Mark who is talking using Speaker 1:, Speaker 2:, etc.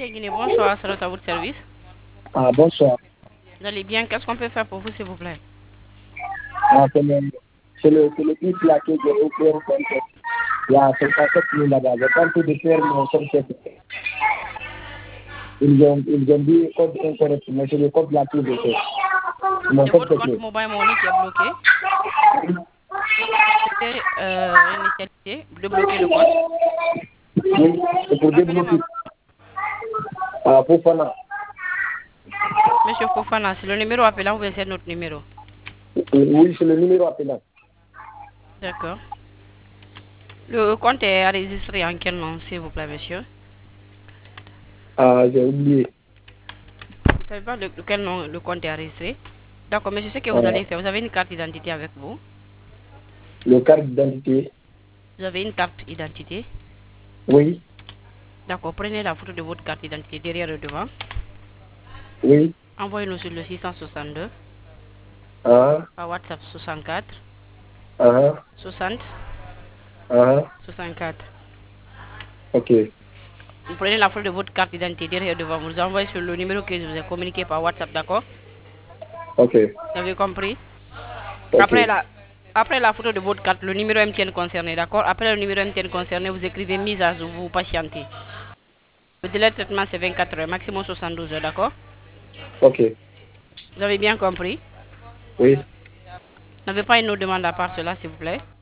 Speaker 1: MTN Guinée, bonsoir, c'est à votre service.
Speaker 2: Ah, bonsoir.
Speaker 1: Vous allez bien? Qu'est-ce qu'on peut faire pour vous, s'il vous plaît?
Speaker 2: Ah, c'est le bus là que j'ai offert comme ça. Il y a 57 000 là-bas. J'ai tenté de faire mon concept. Ils ont dit code incorrect, mais c'est le code là que j'ai fait. Mon
Speaker 1: C'est
Speaker 2: code
Speaker 1: votre compte
Speaker 2: technique.
Speaker 1: Mobile Money qui est bloqué. C'était l'initialité de bloquer le compte.
Speaker 2: Oui, c'est pour
Speaker 1: Rappelez-moi,
Speaker 2: débloquer. Ah, pour Fana.
Speaker 1: Monsieur Fofana, c'est le numéro appelant ou bien c'est notre numéro?
Speaker 2: Oui, c'est le numéro appelant.
Speaker 1: D'accord. Le compte est enregistré en quel nom, s'il vous plaît, monsieur?
Speaker 2: Ah, j'ai oublié.
Speaker 1: Vous ne savez pas quel nom le compte est enregistré? D'accord, monsieur, ce que vous
Speaker 2: Ah,
Speaker 1: allez faire, vous avez une carte d'identité avec vous?
Speaker 2: le carte d'identité.
Speaker 1: Vous avez une carte d'identité?
Speaker 2: Oui,
Speaker 1: D'accord, prenez la photo de votre carte d'identité derrière et devant.
Speaker 2: oui.
Speaker 1: Envoyez-nous sur le 662
Speaker 2: Ah,
Speaker 1: par WhatsApp 64
Speaker 2: ah,
Speaker 1: 60
Speaker 2: ah.
Speaker 1: 64.
Speaker 2: Ok,
Speaker 1: Vous prenez la photo de votre carte d'identité derrière et devant. Vous nous envoyez sur le numéro que je vous ai communiqué par WhatsApp, d'accord?
Speaker 2: ok,
Speaker 1: Vous avez compris?
Speaker 2: ok,
Speaker 1: Après la photo de votre carte, le numéro MTN concerné, d'accord? Après le numéro MTN concerné, vous écrivez mise à jour, vous patientez. Le délai de traitement, c'est 24 heures, maximum 72 heures, d'accord?
Speaker 2: ok.
Speaker 1: Vous avez bien compris?
Speaker 2: Oui.
Speaker 1: Vous n'avez pas une autre demande à part cela, s'il vous plaît?